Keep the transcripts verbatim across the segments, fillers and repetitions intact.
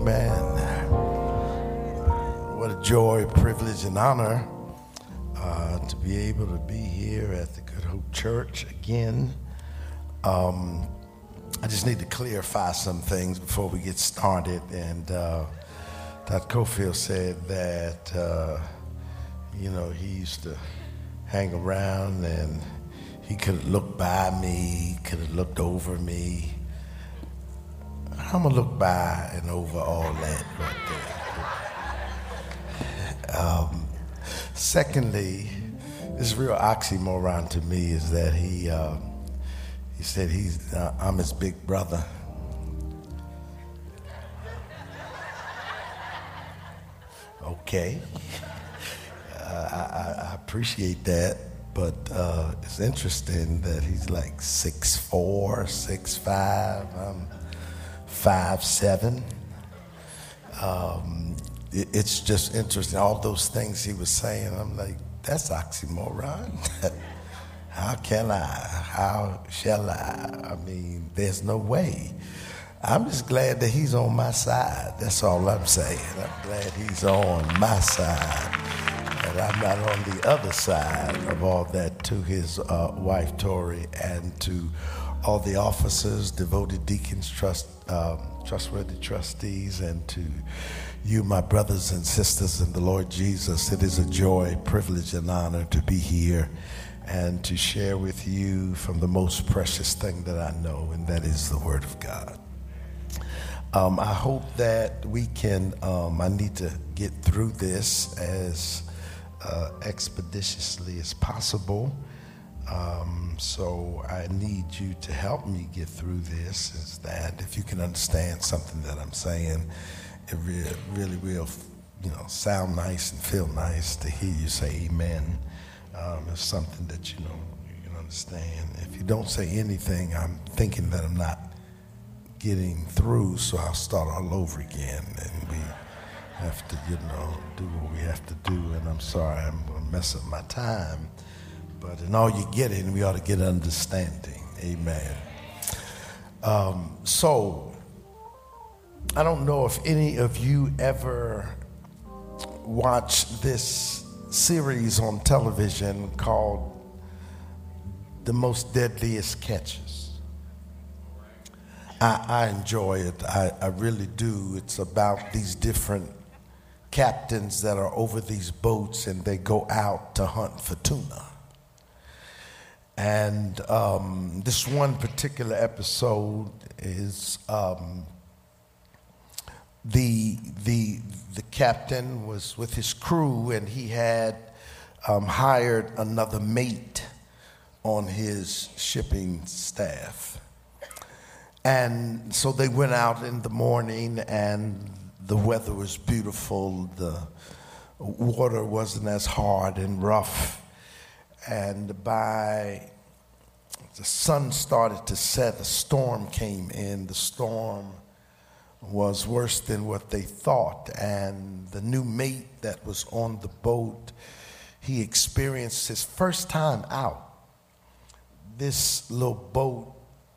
Amen. What a joy, privilege, and honor uh, to be able to be here at the Good Hope Church again. Um, I just need to clarify some things before we get started. And uh, Doctor Cofield said that, uh, you know, he used to hang around and he could have looked by me, could have looked over me. I'm going to look by and over all that right there. Um, secondly, this real oxymoron to me is that he uh, he said he's uh, I'm his big brother. Okay. Uh, I, I appreciate that, but uh, it's interesting that he's like six four, six five. I'm five seven. Um, it, it's just interesting. All those things he was saying, I'm like, that's oxymoron. How can I? How shall I? I mean, there's no way. I'm just glad that he's on my side. That's all I'm saying. I'm glad he's on my side. And I'm not on the other side of all that, to his uh, wife, Tori, and to all the officers, devoted deacons, trust, um, trustworthy trustees, and to you, my brothers and sisters in the Lord Jesus. It is a joy, privilege, and honor to be here and to share with you from the most precious thing that I know, and that is the Word of God. Um, I hope that we can, um, I need to get through this as uh, expeditiously as possible. Um, so I need you to help me get through this, is that if you can understand something that I'm saying, it really, really will, you know, sound nice and feel nice to hear you say amen. Um, it's something that, you know, you can understand. If you don't say anything, I'm thinking that I'm not getting through, so I'll start all over again, and we have to, you know, do what we have to do, and I'm sorry, I'm going to mess up my time. But in all you're getting, we ought to get understanding. Amen. Um, so, I don't know if any of you ever watched this series on television called The Most Deadliest Catches. I, I enjoy it. I, I really do. It's about these different captains that are over these boats, and they go out to hunt for tuna. And um, this one particular episode is um, the the the captain was with his crew, and he had um, hired another mate on his shipping staff. And so they went out in the morning, and the weather was beautiful. The water wasn't as hard and rough. And by the sun started to set, a storm came in. The storm was worse than what they thought. And the new mate that was on the boat, he experienced his first time out. This little boat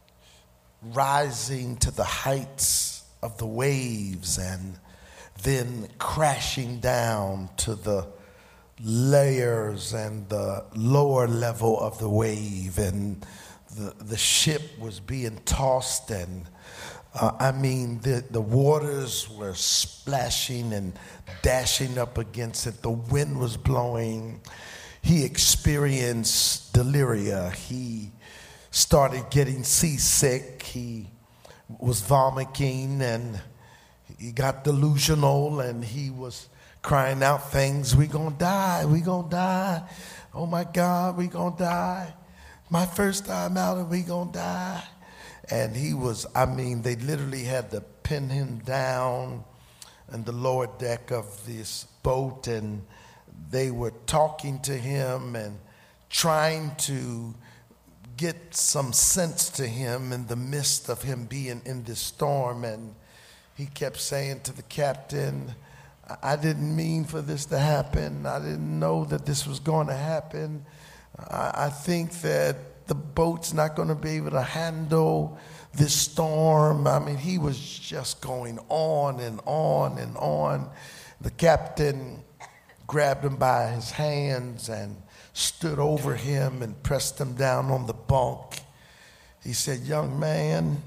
rising to the heights of the waves and then crashing down to the layers and the lower level of the wave, and the the ship was being tossed, and uh, I mean the the waters were splashing and dashing up against it. The wind was blowing. He experienced deliria. He started getting seasick. He was vomiting, and he got delusional, and he was crying out things. We gonna die, we gonna die. Oh my God, we gonna die. My first time out, and we gonna die. And he was, I mean, they literally had to pin him down on the lower deck of this boat, and they were talking to him and trying to get some sense to him in the midst of him being in this storm. And he kept saying to the captain, I didn't mean for this to happen. I didn't know that this was going to happen. I, I think that the boat's not going to be able to handle this storm. I mean, he was just going on and on and on. The captain grabbed him by his hands and stood over him and pressed him down on the bunk. He said, young man,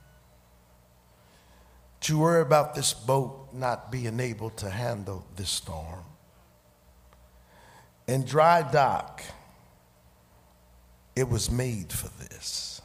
don't you worry about this boat not being able to handle this storm. In dry dock, it was made for this.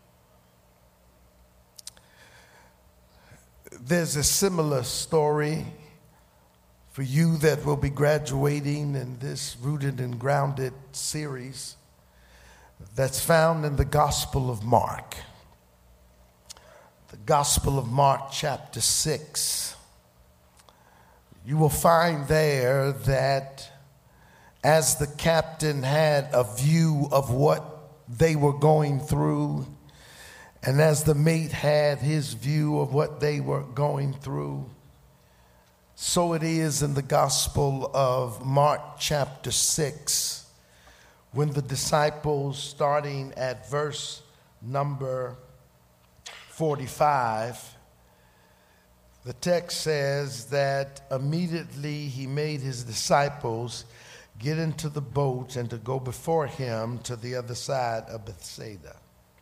There's a similar story for you that will be graduating in this Rooted and Grounded series that's found in the Gospel of Mark. The Gospel of Mark, chapter six. You will find there that as the captain had a view of what they were going through, and as the mate had his view of what they were going through, so it is in the Gospel of Mark chapter six, when the disciples, starting at verse number forty-five, the text says that immediately he made his disciples get into the boat and to go before him to the other side of Bethsaida.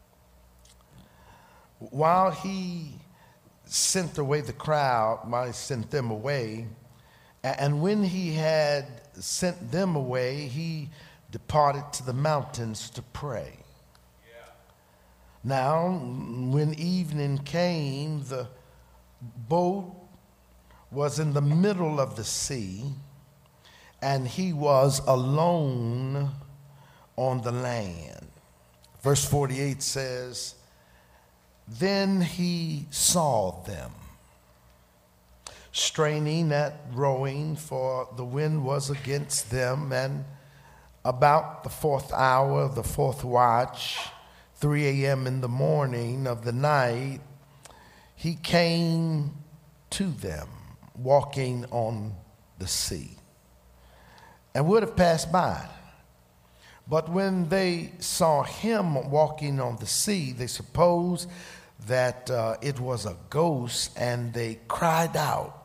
While he sent away the crowd, while he sent them away, and when he had sent them away, he departed to the mountains to pray. Yeah. Now, when evening came, the boat was in the middle of the sea, and he was alone on the land. Verse forty-eight says, then he saw them straining at rowing, for the wind was against them, and about the fourth hour of the fourth watch, three a.m. in the morning of the night, he came to them walking on the sea, and would have passed by. But when they saw him walking on the sea, they supposed that uh, it was a ghost, and they cried out.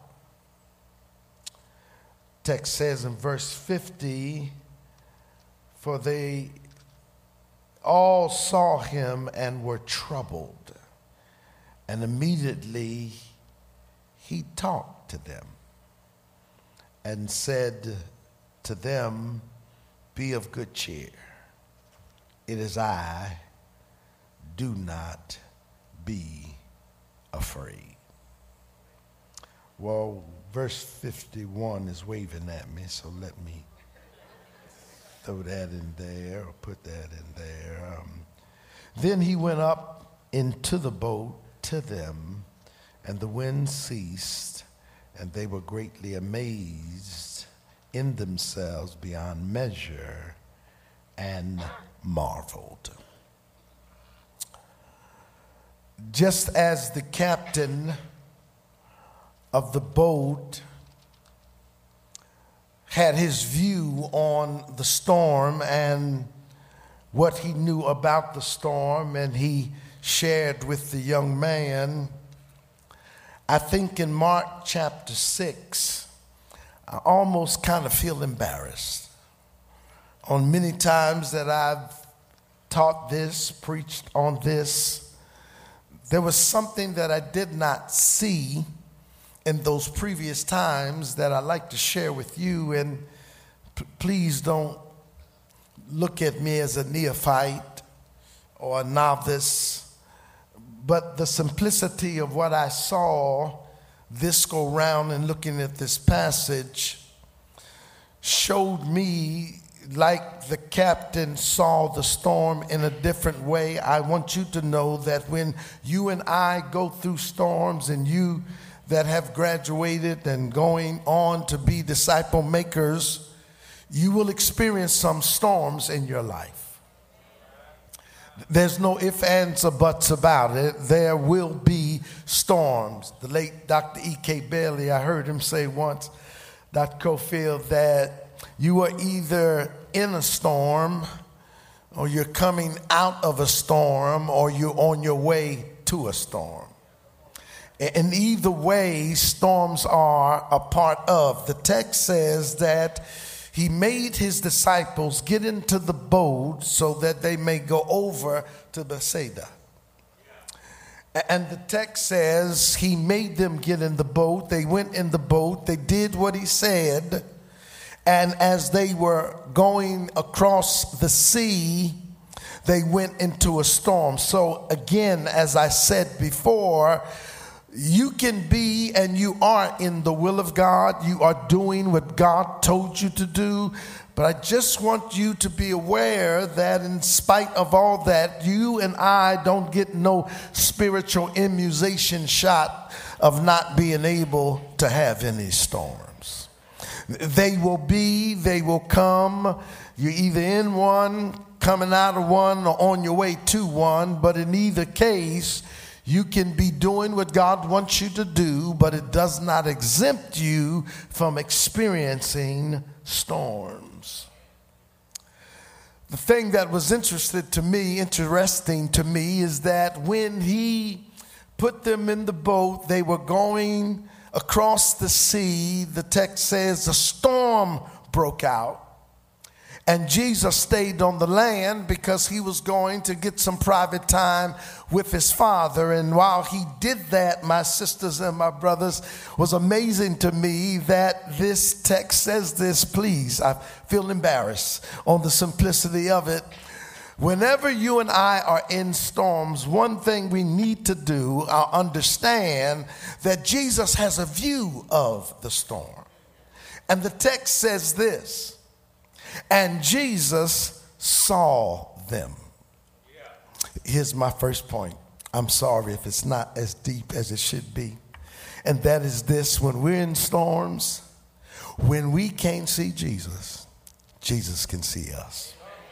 Text says in verse fifty, for they all saw him and were troubled, and immediately he talked to them and said to them, be of good cheer. It is I. Do not be afraid. Well, verse fifty-one is waving at me, so let me throw that in there or put that in there. Um, then he went up into the boat to them, and the wind ceased, and they were greatly amazed in themselves beyond measure and marveled. Just as the captain of the boat had his view on the storm and what he knew about the storm, and he shared with the young man, I think in Mark chapter six, I almost kind of feel embarrassed. On many times that I've taught this, preached on this, there was something that I did not see in those previous times that I'd like to share with you. And p- please don't look at me as a neophyte or a novice, but the simplicity of what I saw this go round and looking at this passage showed me, like the captain saw the storm in a different way. I want you to know that when you and I go through storms, and you that have graduated and going on to be disciple makers, you will experience some storms in your life. There's no ifs, ands, or buts about it. There will be storms. The late Doctor E K Bailey, I heard him say once, Doctor Cofield, that you are either in a storm or you're coming out of a storm, or you're on your way to a storm. In either way, storms are a part of. The text says that he made his disciples get into the boat so that they may go over to Bethsaida. And the text says he made them get in the boat. They went in the boat. They did what he said. And as they were going across the sea, they went into a storm. So again, as I said before, you can be and you are in the will of God. You are doing what God told you to do. But I just want you to be aware that in spite of all that, you and I don't get no spiritual immunization shot of not being able to have any storms. They will be, they will come. You're either in one, coming out of one, or on your way to one. But in either case, you can be doing what God wants you to do, but it does not exempt you from experiencing storms. The thing that was interested to me, interesting to me, is that when he put them in the boat, they were going across the sea. The text says a storm broke out. And Jesus stayed on the land because he was going to get some private time with his Father. And while he did that, my sisters and my brothers, was amazing to me that this text says this. Please, I feel embarrassed on the simplicity of it. Whenever you and I are in storms, one thing we need to do, uh, understand that Jesus has a view of the storm. And the text says this. And Jesus saw them. Here's my first point. I'm sorry if it's not as deep as it should be. And that is this: when we're in storms, when we can't see Jesus, Jesus can see us.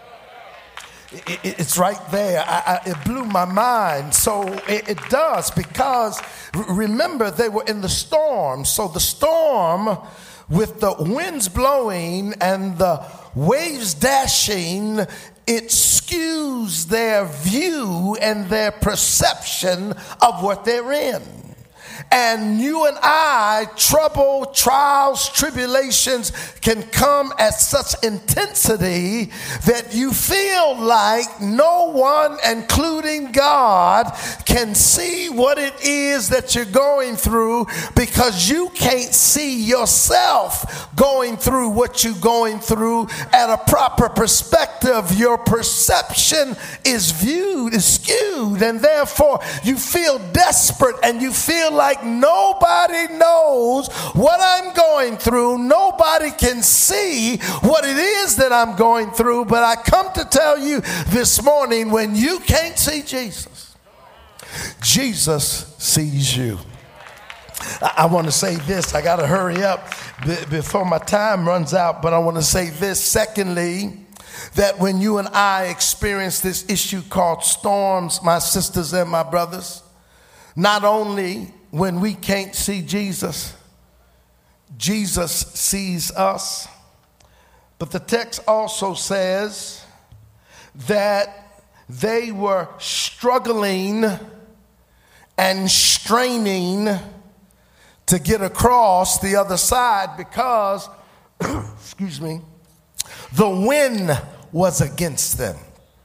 It, it, it's right there. I, I, it blew my mind. So it, it does, because remember, they were in the storm. So the storm, with the winds blowing and the waves dashing, it skews their view and their perception of what they're in. And you and I, trouble, trials, tribulations can come at such intensity that you feel like no one, including God, can see what it is that you're going through, because you can't see yourself going through what you're going through at a proper perspective. Your perception is viewed, is skewed, and therefore you feel desperate and you feel like nobody knows what I'm going through. Nobody can see what it is that I'm going through. But I come to tell you this morning, when you can't see Jesus, Jesus sees you. I, I want to say this. I got to hurry up b- before my time runs out. But I want to say this. Secondly, that when you and I experience this issue called storms, my sisters and my brothers, not only when we can't see Jesus, Jesus sees us. But the text also says that they were struggling and straining to get across the other side because, excuse me, the wind was against them.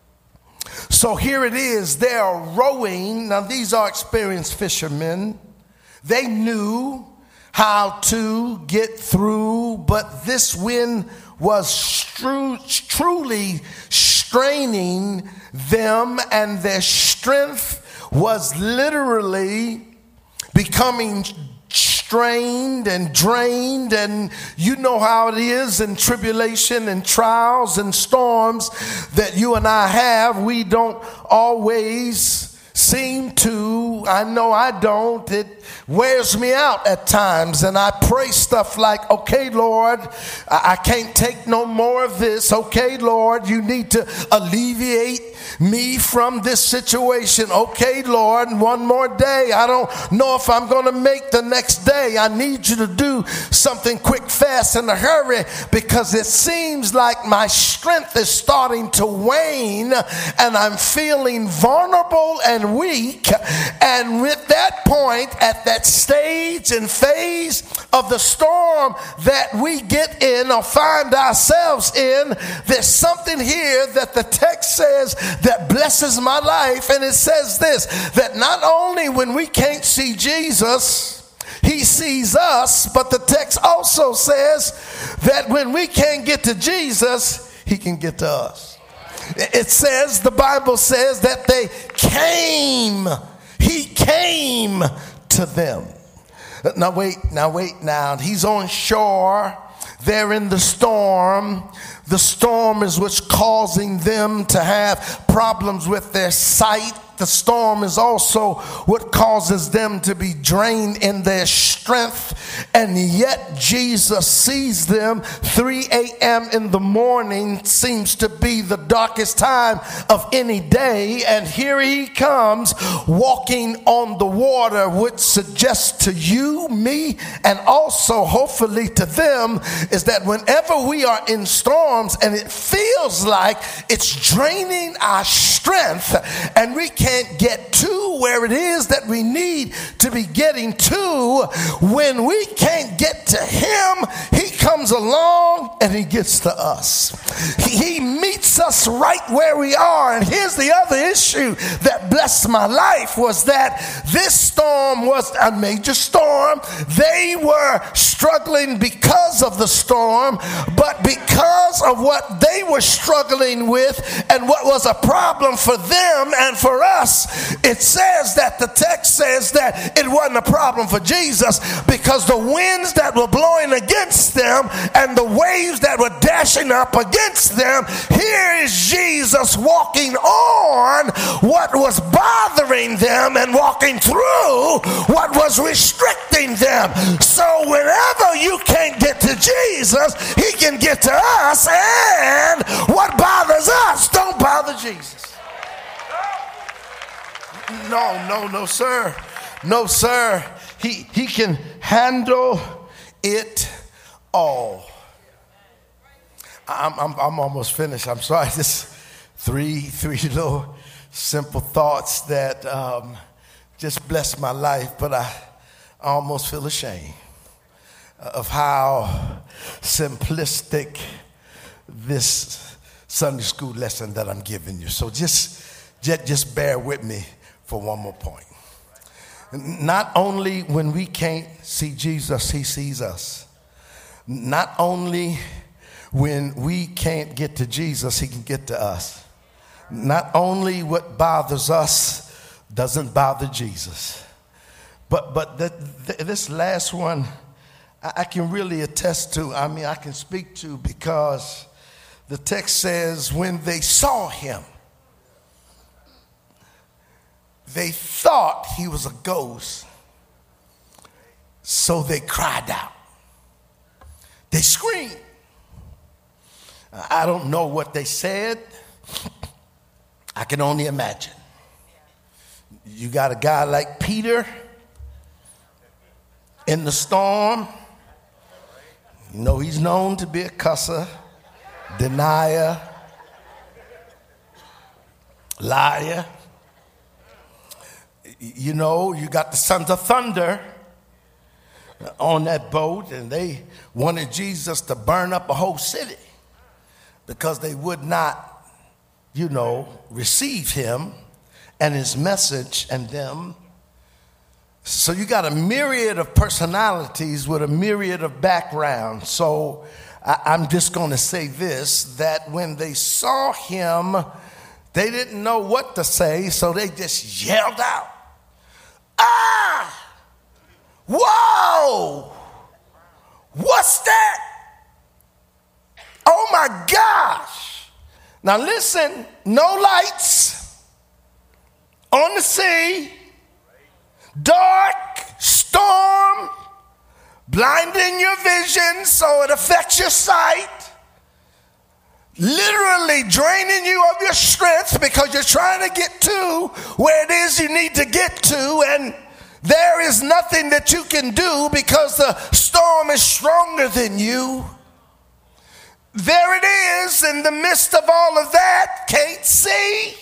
So here it is, they are rowing. Now these are experienced fishermen. They knew how to get through, but this wind was stru- truly straining them, and their strength was literally becoming strained and drained. And you know how it is in tribulation and trials and storms that you and I have. We don't always seem to, I know I don't, it wears me out at times, and I pray stuff like, okay, Lord, I, I can't take no more of this. Okay, Lord, you need to alleviate me from this situation. Okay, Lord, one more day. I don't know if I'm going to make the next day. I need you to do something quick, fast, in a hurry, because it seems like my strength is starting to wane and I'm feeling vulnerable and weak. And with that point, at that stage and phase of the storm that we get in or find ourselves in, there's something here that the text says that blesses my life. And it says this, that not only when we can't see Jesus, he sees us, but the text also says that when we can't get to Jesus, he can get to us. It says, the Bible says that they came, he came to them. Now wait, now wait now. He's on shore. They're in the storm. The storm is what's causing them to have problems with their sight. The storm is also what causes them to be drained in their strength. And yet Jesus sees them. three a.m. in the morning seems to be the darkest time of any day. And here he comes walking on the water, which suggests to you, me, and also hopefully to them, is that whenever we are in storms and it feels like it's draining our strength and we can't get to where it is that we need to be getting to, when we can't get to him, he comes along and he gets to us. He, he meets us right where we are. And here's the other issue that blessed my life, was that this storm was a major storm. They were struggling because of the storm, but because of what they were struggling with and what was a problem for them and for us, it says that the text says that it wasn't a problem for Jesus, because the winds that were blowing against them and the waves that were dashing up against them, here is Jesus walking on what was bothering them and walking through what was restricting them. So whenever you can't get to Jesus, he can get to us, and what bothers us don't bother Jesus. No, no, no, sir. No, sir. He, he can handle it all. I'm, I'm, I'm almost finished. I'm sorry. Just three, three little simple thoughts that um, just blessed my life, but I almost feel ashamed of how simplistic this Sunday school lesson that I'm giving you. So just, just, just bear with me for one more point. Not only when we can't see Jesus, he sees us. Not only when we can't get to Jesus, he can get to us. Not only what bothers us doesn't bother Jesus, but but the, the, this last one I, I can really attest to. I mean, I can speak to, because the text says when they saw him, they thought he was a ghost, so they cried out. They screamed. I don't know what they said. I can only imagine. You got a guy like Peter in the storm. You know, he's known to be a cusser, denier, liar. You know, you got the sons of thunder on that boat, and they wanted Jesus to burn up a whole city because they would not, you know, receive him and his message and them. So you got a myriad of personalities with a myriad of backgrounds. So I, I'm just going to say this, that when they saw him, they didn't know what to say, so they just yelled out, "Ah! Whoa! What's that? Oh my gosh!" Now listen, no lights on the sea, dark, storm, blinding your vision so it affects your sight. literally draining you of your strength because you're trying to get to where it is you need to get to, and there is nothing that you can do because the storm is stronger than you. There it is in the midst of all of that. Can't see.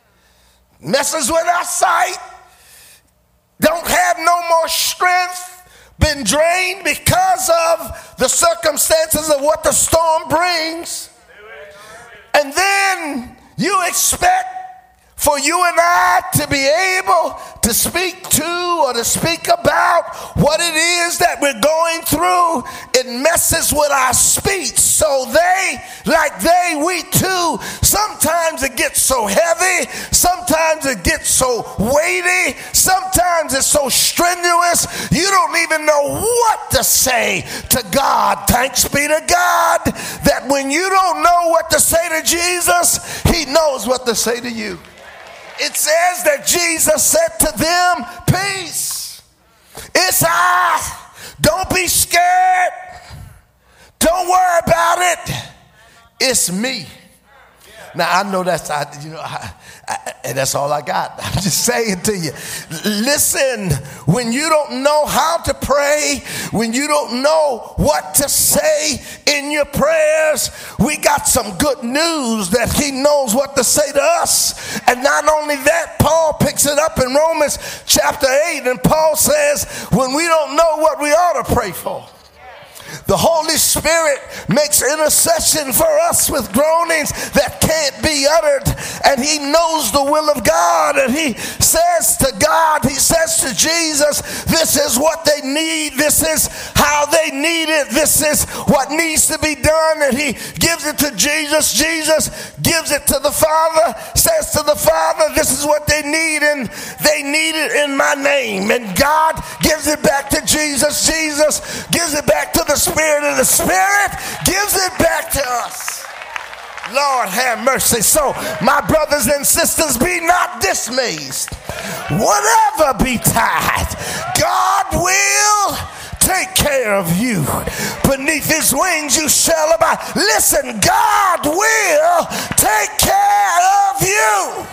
Messes with our sight. Don't have no more strength. Been drained because of the circumstances of what the storm brings. And then you expect for you and I to be able to speak to or to speak about what it is that we're going through. It messes with our speech. So they, like they, we too, sometimes it gets so heavy, sometimes it gets so weighty, sometimes it's so strenuous, you don't even know what to say to God. Thanks be to God that when you don't know what to say to Jesus, he knows what to say to you. It says that Jesus said to them, peace. It's I. Don't be scared. Don't worry about it. It's me. Now, I know that's, I, you know, I, I, and that's all I got. I'm just saying to you, listen, when you don't know how to pray, when you don't know what to say in your prayers, we got some good news that he knows what to say to us. And not only that, Paul picks it up in Romans chapter eight, and Paul says, when we don't know what we ought to pray for, the Holy Spirit makes intercession for us with groanings that can't be uttered, and he knows the will of God, and he says to God, he says to Jesus, this is what they need, this is how they need it, this is what needs to be done, and he gives it to Jesus. Jesus gives it to the Father, says to the Father, this is what they need, and they need it in my name, and God gives it back to Jesus. Jesus gives it back to the Spirit, and the Spirit gives it back to us. Lord have mercy. So my brothers and sisters, be not dismayed. Whatever betide, God will take care of you. Beneath his wings you shall abide. Listen, God will take care of you.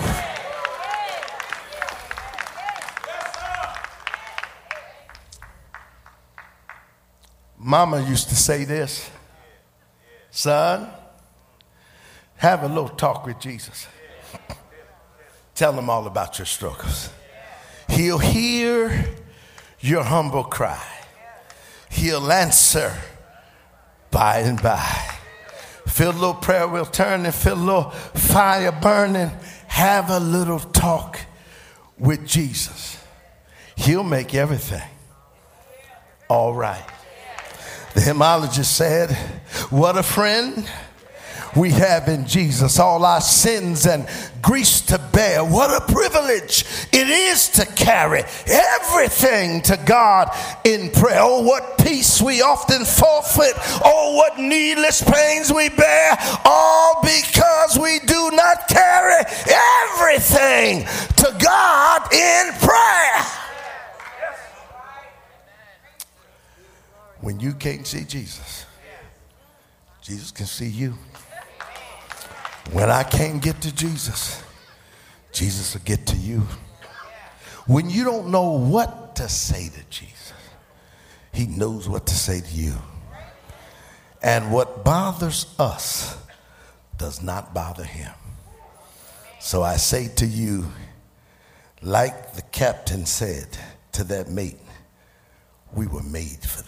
Mama used to say this, son, have a little talk with Jesus. Tell him all about your struggles. He'll hear your humble cry. He'll answer by and by. Feel a little prayer wheel turning, feel a little fire burning. Have a little talk with Jesus. He'll make everything all right. The hymnologist said, what a friend we have in Jesus, all our sins and griefs to bear. What a privilege it is to carry everything to God in prayer. Oh, what peace we often forfeit. Oh, what needless pains we bear, all because we do not carry everything to God in prayer. When you can't see Jesus, Jesus can see you. When I can't get to Jesus, Jesus will get to you. When you don't know what to say to Jesus, he knows what to say to you. And what bothers us does not bother him. So I say to you, like the captain said to that mate, we were made for this.